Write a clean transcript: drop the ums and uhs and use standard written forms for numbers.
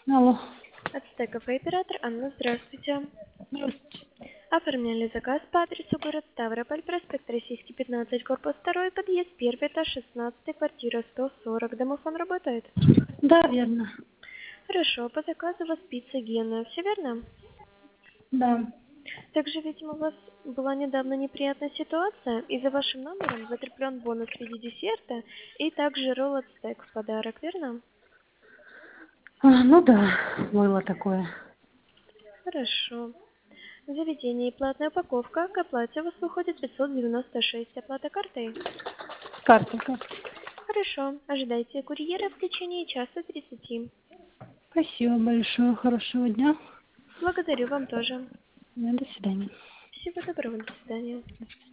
Алло. Ацтеков и оператор Анна, здравствуйте. Здравствуйте. Оформляли заказ по адресу город Ставрополь, проспект Российский, 15, корпус 2, подъезд 1, этаж 16, квартира 140. Домофон работает? Да, верно. Хорошо, по заказу у вас пицца Гена, все верно? Да. Также, видимо, у вас была недавно неприятная ситуация, и за вашим номером закреплен бонус в виде десерта и также ролл Ацтек в подарок, верно? Ну да, было такое. Хорошо. Заведение и платная упаковка. К оплате у вас выходит 596. Оплата картой? Карточка. Хорошо. Ожидайте курьера в течение часа 30. Спасибо большое. Хорошего дня. Благодарю вам тоже. До свидания. Всего доброго. До свидания.